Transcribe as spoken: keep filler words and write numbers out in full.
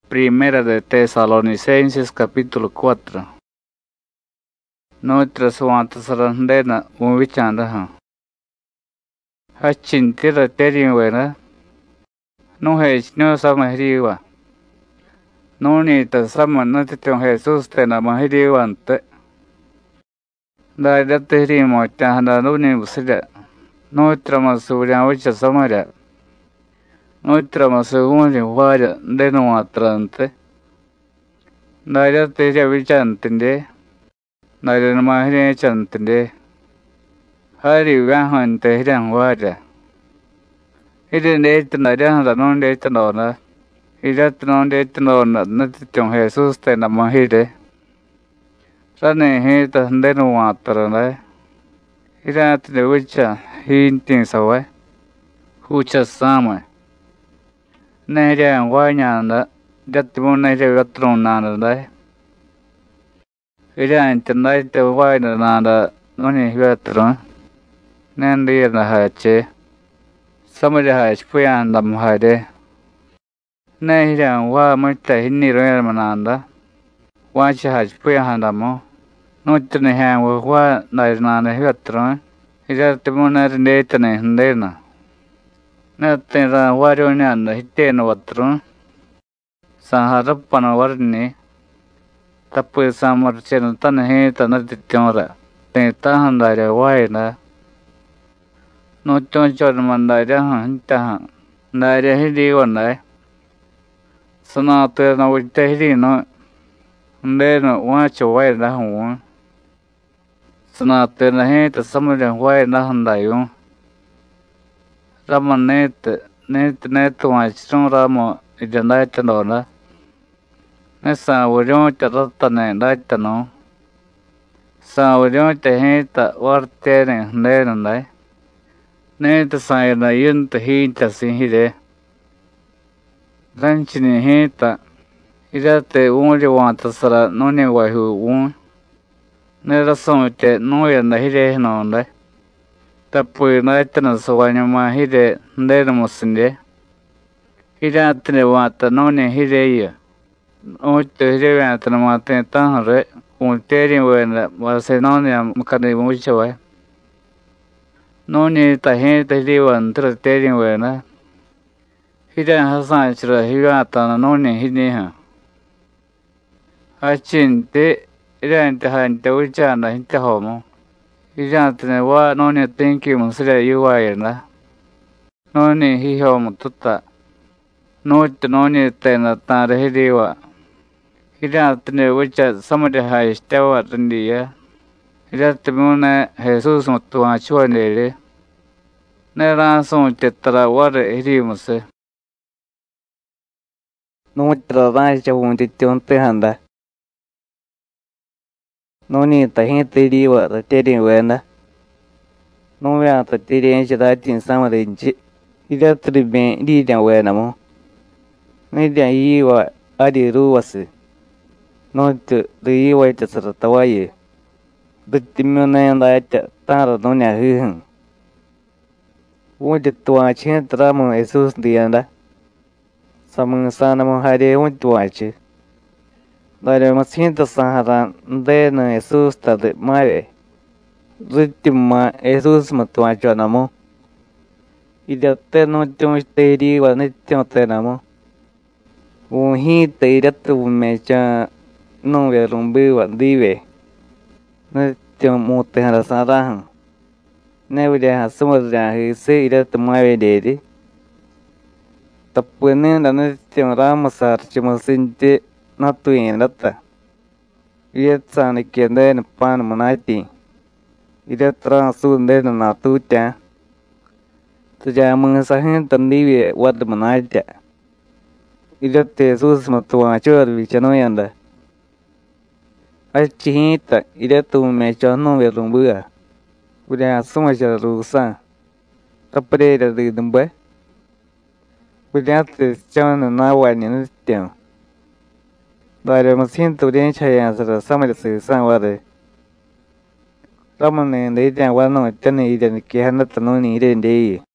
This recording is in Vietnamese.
Primera de Tesalonicenses capítulo cuatro. Nuestra suanta sarandena un vichanda. Hachin tira terin wena. No hech no samahriwa. No ni ta sama natitong Jesus tena mahriwante. Da datiri mo tahanda no ni busida. Nuestra masuria wicha samara. Nuestra masuguni vaya de no atrante. Da datiri vichantinde. Nari mahri chantinde. Hari gahan tehran wada. Ide neit nada non neit nona. Ida non neit nona natitong Jesus tena mahire. Rane hita ndenu atrana. Ida tne wicha hintin sawa. Hucha sama. Nehra wanyanda. Jatimo nehra gatron nanda dai. Ida internet wayna nanda noni gatron. Nandi na hache. Samada hach puyan dam hade. Nehra wa mutta hinni royal mananda. Wacha hach puyan damo. Nutne han wa na nanda gatron. Ida timo na netane ndena. Natera warona hiteno watron. Saharapana warni. Tapu samar chen tan he tan tityora. Te tahandare waina. No chon chon mandare han ta. Nare hidi wanai. Sanate na witte hidi no. Ndeno wacho waina hu. Sanate na he ta samare waina handayo. Rama net net net wachron ramo idandai tanona. Nesa wurion taratane daitano. Sa wurion te hita wartene nenandai. Neta sayana yunta hita sinhide. Ranchini hita. Irate unri wanta sara noni wahu un. Nera somite noyanda hide nondai. Tapu naitana sawanyama hide ndena musinde. Hiratane wata noni hide iya. Oito hirevantana mate tanre. Un terin wena Barcelona makane muchawa. Noni tahenta hidewan tra terin wena. Hidan hasan chira hiratana noni hineha. Hachin te hidan tahanta uchana hinta homo. Hijantane wa noni tenki musira yuwayana. Noni hihomo tuta. Noite noni tena tare hidewa. Hijantane wicha samade hai stewa rindiya. Hijatamuna Jesus mutuwa chuanere. Nera son tetara ware hirimuse. Nuestra rancha un tehanda. Noni tahente riwa da terin wena. No vea ta terin shadatin sama da inchi. Ida triben lidan wena mo. Nidan yiwa adi ruwasi. No tu riwa ita saratawaye. Duktimuna yanda ita tara nonya hihin. Wunti tuwa chen tramo Jesus diyanda. Samun sana mo hade wunti tuwa chen. Dare masinta saharan ndena Jesus tade mare. Rittima Jesus matuwa chonamo. Ida teno chonsteri wa nityon tenamo. Unhi te iratu mecha no ve rumbi wa dive. Nityon mute hara sarahan. Nevide hasumudra hisi iratu mawe dedi. Tapuene da nityon ramasar chimasinti. Natuin data. Ietsani kiende pan manati. Ida transunde na tuta. Tuja mengasahin tandiwi wad manata. Ida Jesus matuwa chur vichanoyanda. Achihita ida tu mechano verumbua. Udah sumacha rusa. Tapre de dumbe. Udah te chana na wani nityan. Dare masinto den chayan sara samar se sanware. Ramane de jan wano tane ide ke hanata no ni ide